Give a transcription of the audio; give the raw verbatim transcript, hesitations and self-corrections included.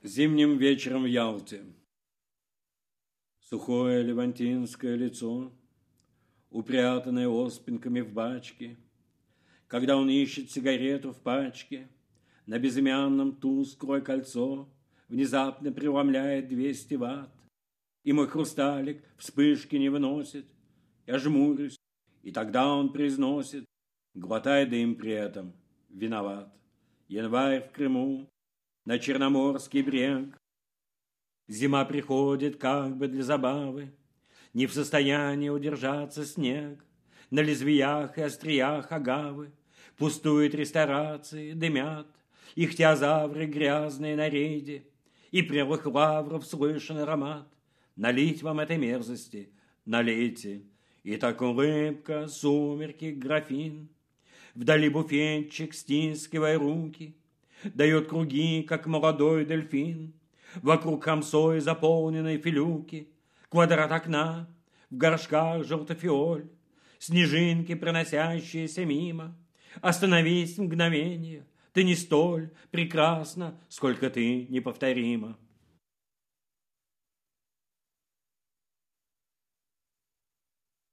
Зимним вечером в Ялте. Сухое левантинское лицо, упрятанное оспинками в бачке, когда он ищет сигарету в пачке, на безымянном тусклое кольцо внезапно преломляет двести ватт, и мой хрусталик вспышки не выносит. Я жмурюсь, и тогда он произносит, глотая дым при этом, виноват. Январь в Крыму, на Черноморский брег. Зима приходит как бы для забавы, не в состоянии удержаться снег. На лезвиях и остриях агавы пустуют ресторации, дымят ихтиозавры грязные на рейде, и прелых лавров слышен аромат. Налить вам этой мерзости, налейте. И так улыбка, сумерки, графин. Вдали буфетчик, стискивая руки, дает круги, как молодой дельфин. Вокруг хамсой заполненной филюки, квадрат окна, в горшках желтофиоль, снежинки, проносящиеся мимо. Остановись мгновение, ты не столь прекрасна, сколько ты неповторима.